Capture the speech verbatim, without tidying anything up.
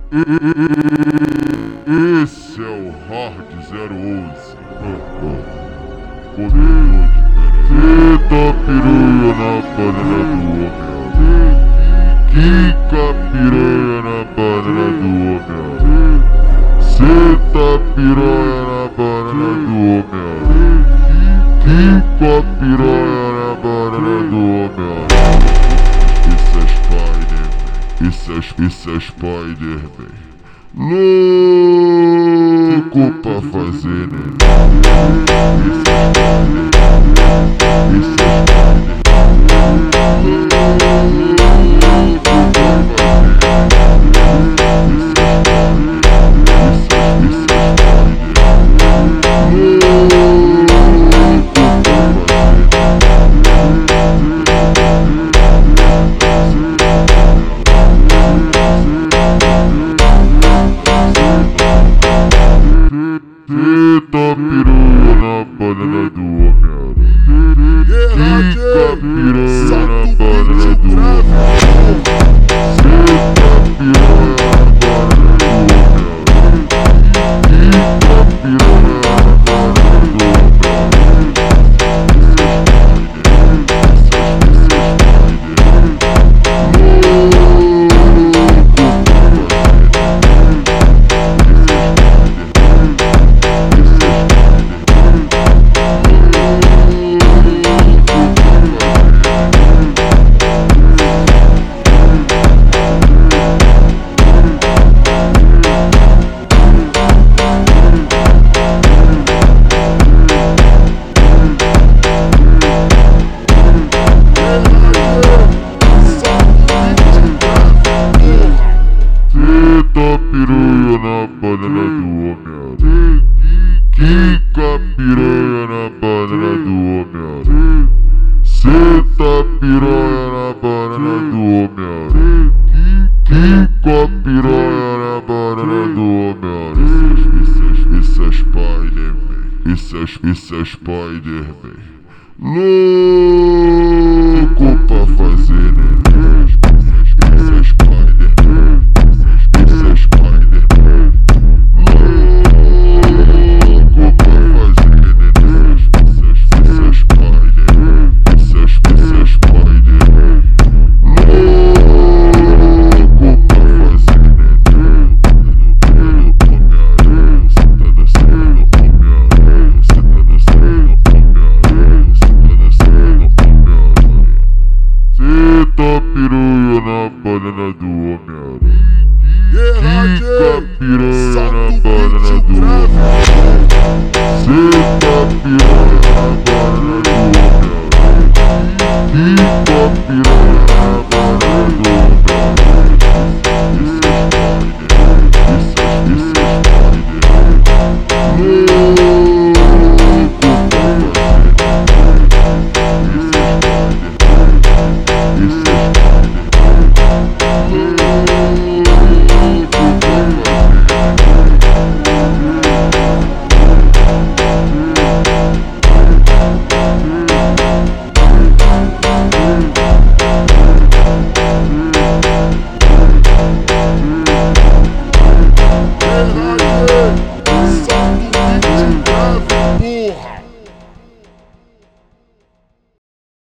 Esse é o Hard zero onze. Corredor de Cê tá piranha na banana do homem. Quica piranha na banana do homem. Cê tá piranha na banana do homem. Quica piranha na banana do homem. Isso é Spider-Man. Isso é, isso é Spider-Man. Louco pra fazer, né? Isso é Spider-Man. Isso é Cê tá piranha na banana do Homem-Aranha. Quica piranha na banana do Homem-Aranha. Cê tá piranha na banana do Homem-Aranha. Quica piranha na banana do piranha na banana do Homem-Aranha. Quica piranha na banana do Homem-Aranha. Cê tá piranha na banana do Homem-Aranha. Quica piranha na banana do Homem-Aranha. Isso é Spider-Man. Isso é, isso é Spider-Man. Louco pra fazer, né? Isso é Spider-Man. Isso é Spider-Man. Louco pra fazer, né? Isso é Spider-Man. Isso é, isso é Spider-Man. Louco pra fazer, né? Homem-Aranha, cê tá dançando no Homem-Aranha. Cê tá dançando no Homem-Aranha. Cê tá dançando no Homem-Aranha. Cê tá piranha na banana do Homem-Aranha. Quica piranha na banana do Homem-Aranha. Cê tá piranha na banana do Homem-Aranha. Quica piranha na banana do Homem-Aranha.